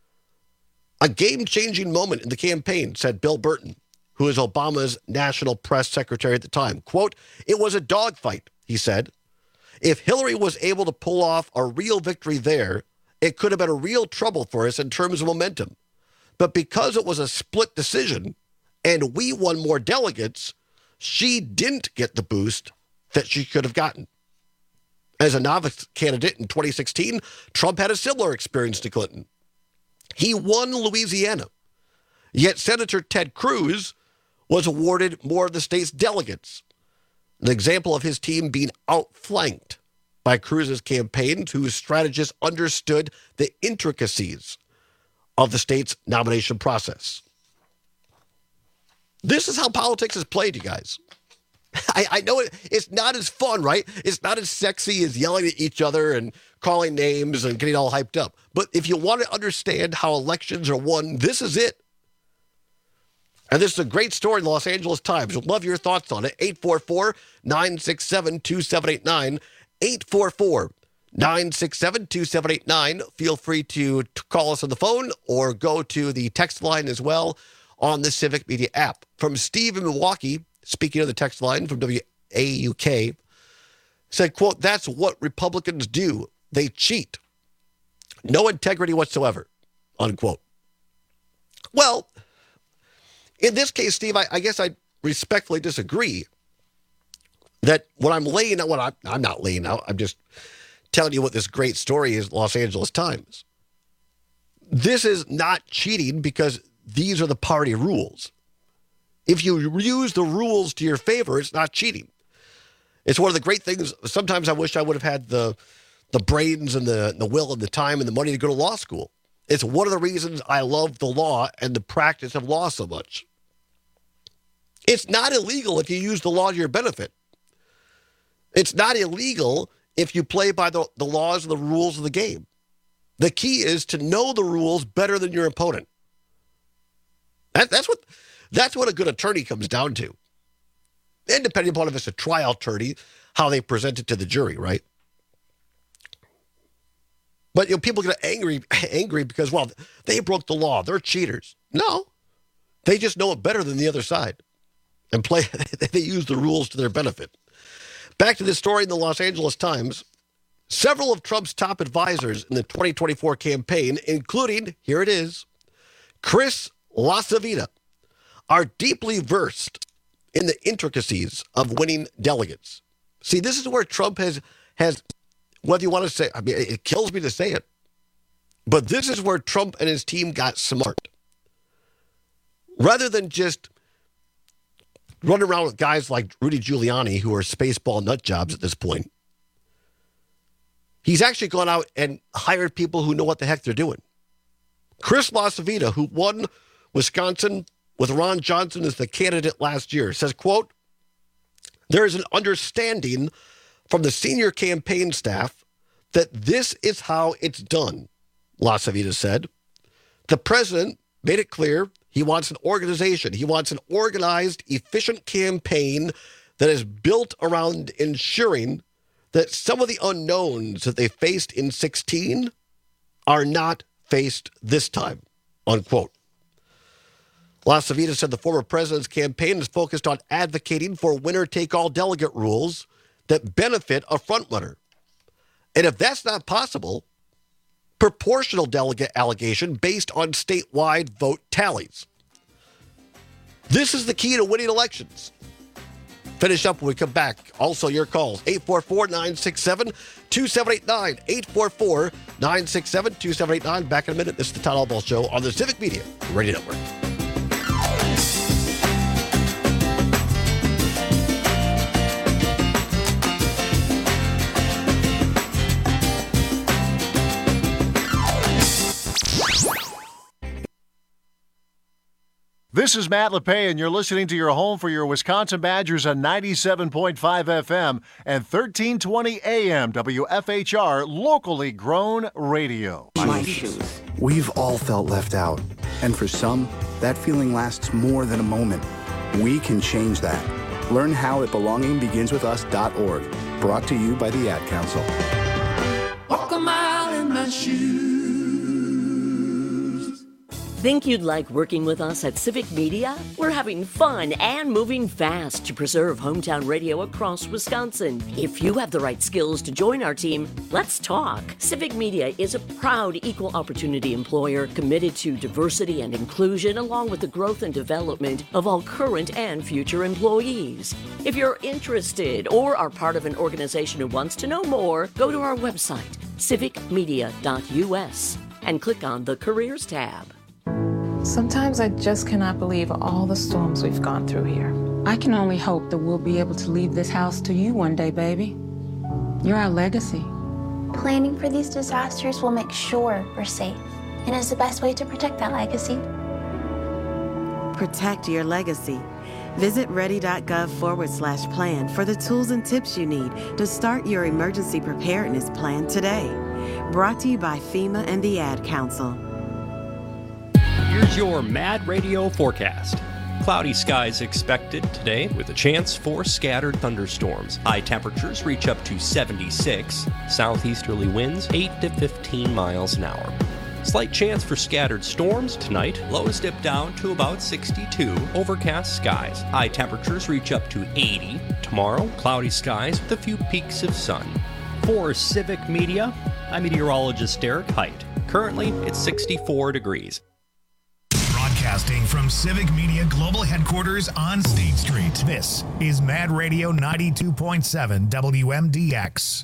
A game-changing moment in the campaign, said Bill Burton, who is Obama's national press secretary at the time. Quote, "It was a dogfight," he said. "If Hillary was able to pull off a real victory there, it could have been a real trouble for us in terms of momentum. But because it was a split decision and we won more delegates, she didn't get the boost that she could have gotten." As a novice candidate in 2016, Trump had a similar experience to Clinton. He won Louisiana, yet Senator Ted Cruz was awarded more of the state's delegates. An example of his team being outflanked by Cruz's campaign, whose strategists understood the intricacies of the state's nomination process. This is how politics is played, you guys. I know it's not as fun, right? It's not as sexy as yelling at each other and calling names and getting all hyped up. But if you want to understand how elections are won, this is it. And this is a great story in the Los Angeles Times. We'd love your thoughts on it. 844-967-2789. 844-967-2789. Feel free to call us on the phone or go to the text line as well on the Civic Media app. From Steve in Milwaukee, speaking of the text line from WAUK, said, quote, "That's what Republicans do. They cheat. No integrity whatsoever," unquote. Well, in this case, Steve, I guess I respectfully disagree that what I'm laying out, I'm not laying out, I'm just telling you what this great story is, Los Angeles Times. This is not cheating because these are the party rules. If you use the rules to your favor, it's not cheating. It's one of the great things. Sometimes I wish I would have had the brains and the will and the time and the money to go to law school. It's one of the reasons I love the law and the practice of law so much. It's not illegal if you use the law to your benefit. It's not illegal if you play by the laws and the rules of the game. The key is to know the rules better than your opponent. That's what a good attorney comes down to. And depending upon if it's a trial attorney, how they present it to the jury, right? But people get angry because, well, they broke the law. They're cheaters. No, they just know it better than the other side and they use the rules to their benefit. Back to this story in the Los Angeles Times. Several of Trump's top advisors in the 2024 campaign, including, here it is, Chris LaCivita, are deeply versed in the intricacies of winning delegates. See, this is where Trump has whether you want to say, I mean, it kills me to say it, but this is where Trump and his team got smart. Rather than just running around with guys like Rudy Giuliani, who are spaceball nut jobs at this point, he's actually gone out and hired people who know what the heck they're doing. Chris LaCivita, who won Wisconsin with Ron Johnson as the candidate last year, says, quote, "There is an understanding from the senior campaign staff that this is how it's done," LaCivita said. The president made it clear he wants an organization. He wants an organized, efficient campaign that is built around ensuring that some of the unknowns that they faced in 2016 are not faced this time, unquote. LaCivita said the former president's campaign is focused on advocating for winner-take-all delegate rules that benefit a frontrunner. And if that's not possible, proportional delegate allocation based on statewide vote tallies. This is the key to winning elections. Finish up when we come back. Also, your calls, 844-967-2789, 844-967-2789. Back in a minute. This is the Todd Albaugh Show on the Civic Media Radio Network. This is Matt LePay, and you're listening to your home for your Wisconsin Badgers on 97.5 FM and 1320 AM WFHR, locally grown radio. My shoes. We've all felt left out, and for some, that feeling lasts more than a moment. We can change that. Learn how at belongingbeginswithus.org. Brought to you by the Ad Council. Walk a mile in my shoes. Think you'd like working with us at Civic Media? We're having fun and moving fast to preserve hometown radio across Wisconsin. If you have the right skills to join our team, let's talk. Civic Media is a proud equal opportunity employer committed to diversity and inclusion, along with the growth and development of all current and future employees. If you're interested or are part of an organization who wants to know more, go to our website, civicmedia.us, and click on the Careers tab. Sometimes I just cannot believe all the storms we've gone through here. I can only hope that we'll be able to leave this house to you one day, baby. You're our legacy. Planning for these disasters will make sure we're safe, and is the best way to protect that legacy. Protect your legacy. Visit ready.gov/plan for the tools and tips you need to start your emergency preparedness plan today. Brought to you by FEMA and the Ad Council. Here's your Mad Radio forecast. Cloudy skies expected today with a chance for scattered thunderstorms. High temperatures reach up to 76. Southeasterly winds 8 to 15 miles an hour. Slight chance for scattered storms tonight. Lows dip down to about 62. Overcast skies. High temperatures reach up to 80. Tomorrow, cloudy skies with a few peaks of sun. For Civic Media, I'm meteorologist Derek Height. Currently, it's 64 degrees. Broadcasting from Civic Media Global Headquarters on State Street. This is Mad Radio 92.7 WMDX.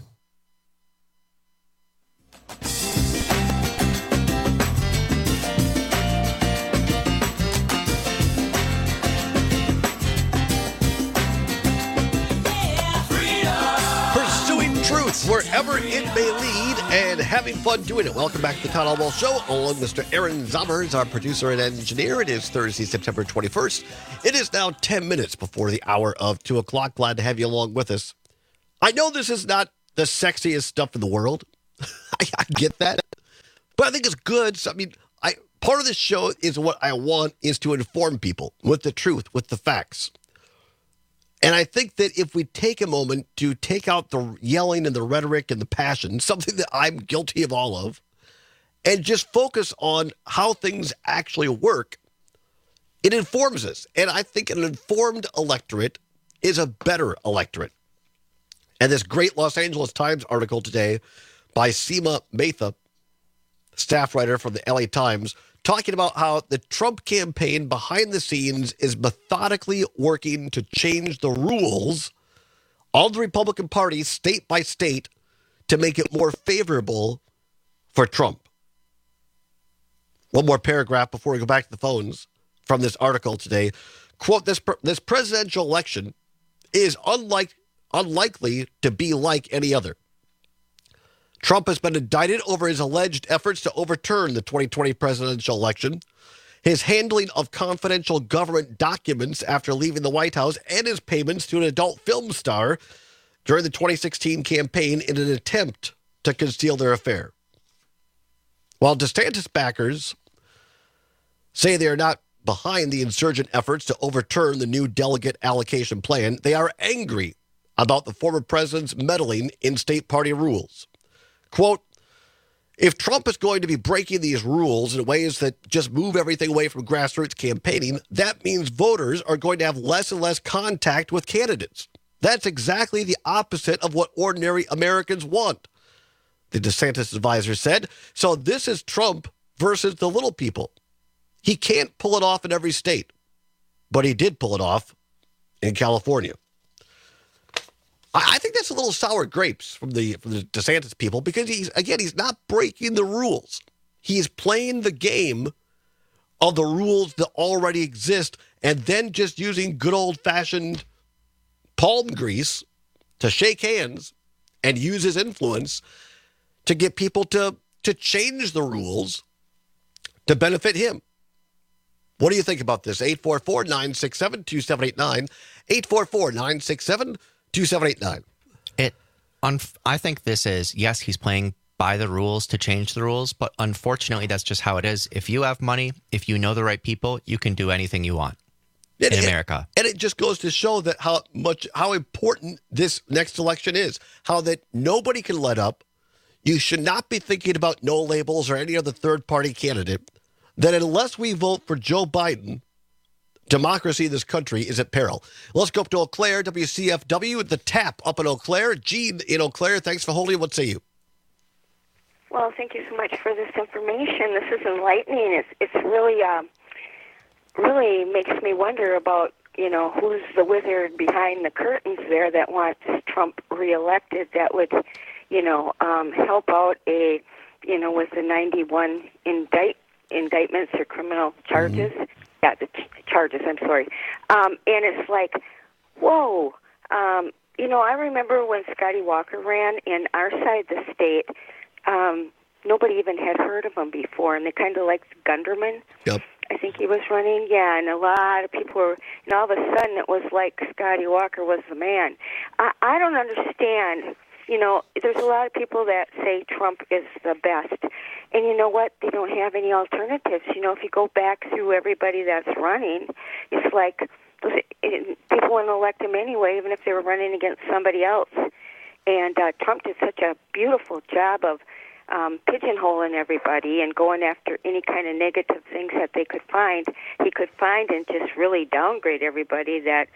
Truth wherever it may lead and having fun doing it. Welcome back to the Todd Alwell Show. Along Mr. Aaron Zommers, our producer and engineer. It is Thursday, September 21st. It is now 10 minutes before the hour of 2 o'clock. Glad to have you along with us. I know this is not the sexiest stuff in the world. I get that. But I think it's good. So, part of this show is what I want is to inform people with the truth, with the facts. And I think that if we take a moment to take out the yelling and the rhetoric and the passion, something that I'm guilty of all of, and just focus on how things actually work, it informs us. And I think an informed electorate is a better electorate. And this great Los Angeles Times article today by Seema Mehta, staff writer from the LA Times, talking about how the Trump campaign behind the scenes is methodically working to change the rules of the Republican Party state by state to make it more favorable for Trump. One more paragraph before we go back to the phones from this article today. Quote, this presidential election is unlikely to be like any other. Trump has been indicted over his alleged efforts to overturn the 2020 presidential election, his handling of confidential government documents after leaving the White House, and his payments to an adult film star during the 2016 campaign in an attempt to conceal their affair. While DeSantis backers say they are not behind the insurgent efforts to overturn the new delegate allocation plan, they are angry about the former president's meddling in state party rules. Quote, if Trump is going to be breaking these rules in ways that just move everything away from grassroots campaigning, that means voters are going to have less and less contact with candidates. That's exactly the opposite of what ordinary Americans want, the DeSantis advisor said. So this is Trump versus the little people. He can't pull it off in every state, but he did pull it off in California. I think that's a little sour grapes from the DeSantis people because he's not breaking the rules. He's playing the game of the rules that already exist and then just using good old-fashioned palm grease to shake hands and use his influence to get people to change the rules to benefit him. What do you think about this? 844-967-2789. 844-967-2789. I think this is, yes, he's playing by the rules to change the rules, but unfortunately, that's just how it is. If you have money, if you know the right people, you can do anything you want in America. And it just goes to show that how important this next election is, how that nobody can let up. You should not be thinking about no labels or any other third-party candidate, that unless we vote for Joe Biden, democracy in this country is at peril. Let's go up to Eau Claire, WCFW, at the Tap up in Eau Claire. Gene in Eau Claire, thanks for holding. What say you? Well, thank you so much for this information. This is enlightening. It's really really makes me wonder about, who's the wizard behind the curtains there that wants Trump reelected, that would, help out with the 91 indictments or criminal charges. Mm-hmm. Yeah, the charges, I'm sorry. And it's like, whoa. I remember when Scotty Walker ran in our side of the state, nobody even had heard of him before, and they kind of liked Gunderman. Yep. I think he was running, and a lot of people were, and all of a sudden it was like Scotty Walker was the man. I don't understand. There's a lot of people that say Trump is the best, And you know what? They don't have any alternatives. You know, if you go back through everybody that's running, it's like people want to elect them anyway, even if they were running against somebody else. And Trump did such a beautiful job of pigeonholing everybody and going after any kind of negative things that they could find. He could find and just really downgrade everybody. That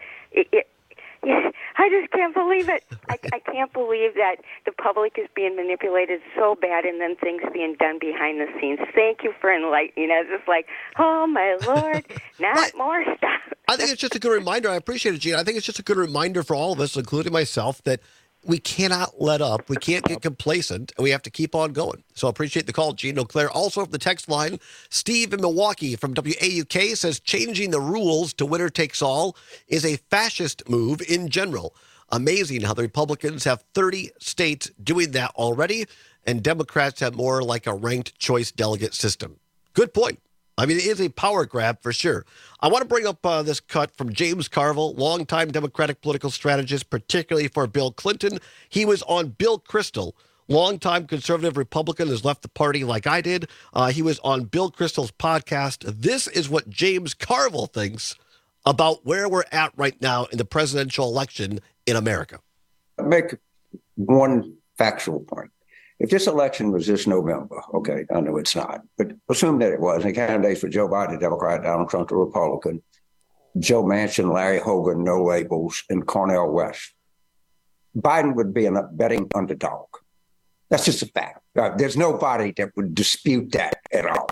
I just can't believe it. I can't believe that the public is being manipulated so bad and then things being done behind the scenes. Thank you for enlightening us. It's like, oh, my Lord, not more stuff. I think it's just a good reminder. I appreciate it, Gene. I think it's just a good reminder for all of us, including myself, that we cannot let up. We can't get complacent, and we have to keep on going. So I appreciate the call, Gene Eau Claire. Also from the text line, Steve in Milwaukee from WAUK says changing the rules to winner takes all is a fascist move in general. Amazing how the Republicans have 30 states doing that already, and Democrats have more like a ranked choice delegate system. Good point. I mean, it is a power grab for sure. I want to bring up this cut from James Carville, longtime Democratic political strategist, particularly for Bill Clinton. He was on Bill Kristol, longtime conservative Republican, has left the party like I did. He was on Bill Kristol's podcast. This is what James Carville thinks about where we're at right now in the presidential election in America. I'll make one factual point. If this election was this November, okay, I know it's not, but assume that it was, and candidates for Joe Biden, the Democrat, Donald Trump, the Republican, Joe Manchin, Larry Hogan, no labels, and Cornel West, Biden would be a betting underdog. That's just a fact. There's nobody that would dispute that at all.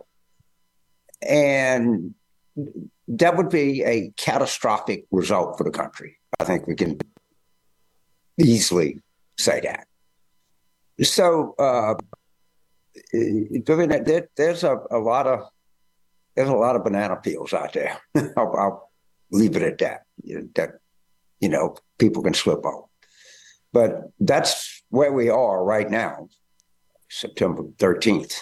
And that would be a catastrophic result for the country. I think we can easily say that. So, there's a lot of banana peels out there. I'll leave it at that. That people can slip on. But that's where we are right now, September 13th,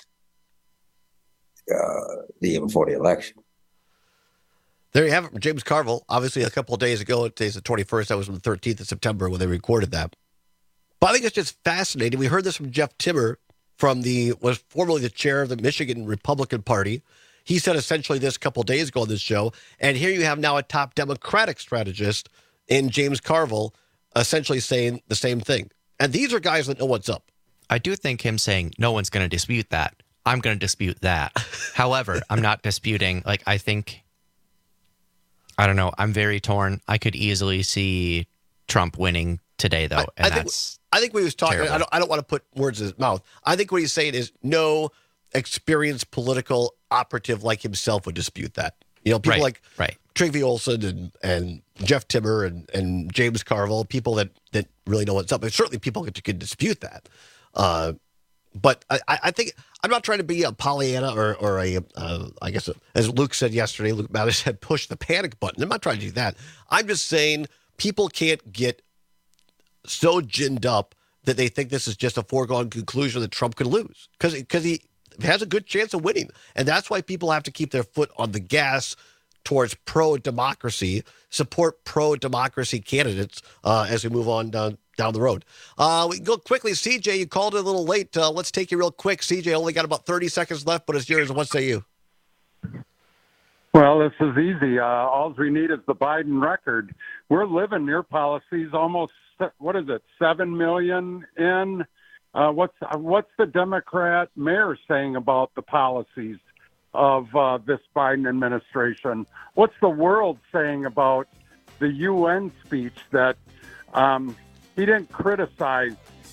the year before the election. There you have it from James Carville. Obviously, a couple of days ago, today's the 21st. That was on the 13th of September when they recorded that. But I think it's just fascinating. We heard this from Jeff Timmer, was formerly the chair of the Michigan Republican Party. He said essentially this a couple of days ago on this show. And here you have now a top Democratic strategist in James Carville essentially saying the same thing. And these are guys that know what's up. I do think him saying no one's going to dispute that. I'm going to dispute that. However, I'm not disputing. I don't know. I'm very torn. I could easily see Trump winning today, though. I think what he was talking, I don't want to put words in his mouth. I think what he's saying is no experienced political operative like himself would dispute that. People like Trygve Olsen and Jeff Timmer and James Carville, people that really know what's up. And certainly people could dispute that. But I think I'm not trying to be a Pollyanna or I guess, as Luke said yesterday, Luke Mattis said, push the panic button. I'm not trying to do that. I'm just saying people can't get so ginned up that they think this is just a foregone conclusion that Trump could lose because he has a good chance of winning. And that's why people have to keep their foot on the gas towards pro-democracy, support pro-democracy candidates as we move on down the road. We can go quickly. CJ, you called it a little late. Let's take you real quick. CJ, only got about 30 seconds left, but it's yours. What say you? Well, this is easy. All we need is the Biden record. We're living near policies almost, 7 million in? What's the Democrat mayor saying about the policies of this Biden administration? What's the world saying about the UN speech that he didn't criticize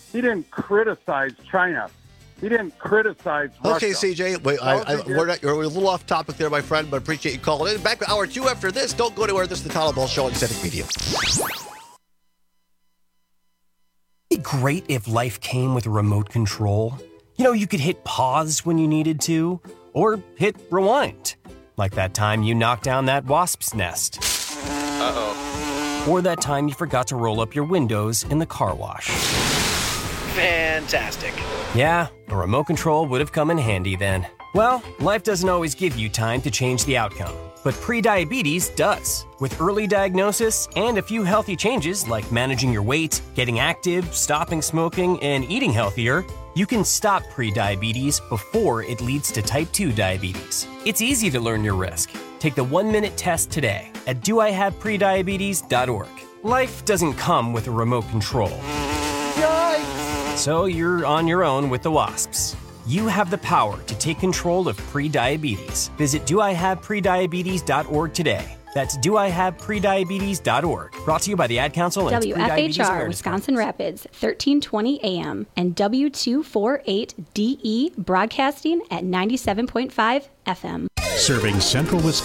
China? He didn't criticize Russia. Okay, CJ, wait, we're a little off topic there, my friend, but appreciate you calling in. Back to hour 2 after this. Don't go anywhere. This is the Tyler Ball Show on Civic Media. It'd be great if life came with a remote control. You could hit pause when you needed to, or hit rewind. Like that time you knocked down that wasp's nest. Uh-oh. Or that time you forgot to roll up your windows in the car wash. Fantastic. Yeah, a remote control would have come in handy then. Well, life doesn't always give you time to change the outcome, but prediabetes does. With early diagnosis and a few healthy changes like managing your weight, getting active, stopping smoking, and eating healthier, You can stop prediabetes before it leads to type 2 diabetes. It's easy to learn your risk. Take the 1-minute test today at doihaveprediabetes.org. Life doesn't come with a remote control. Yikes! So you're on your own with the WASPs. You have the power to take control of prediabetes. Visit doihaveprediabetes.org today. That's doihaveprediabetes.org. Brought to you by the Ad Council and Prediabetes WFHR, Awareness Wisconsin Rapids, 1320 AM, and W248DE, broadcasting at 97.5 FM. Serving Central Wisconsin.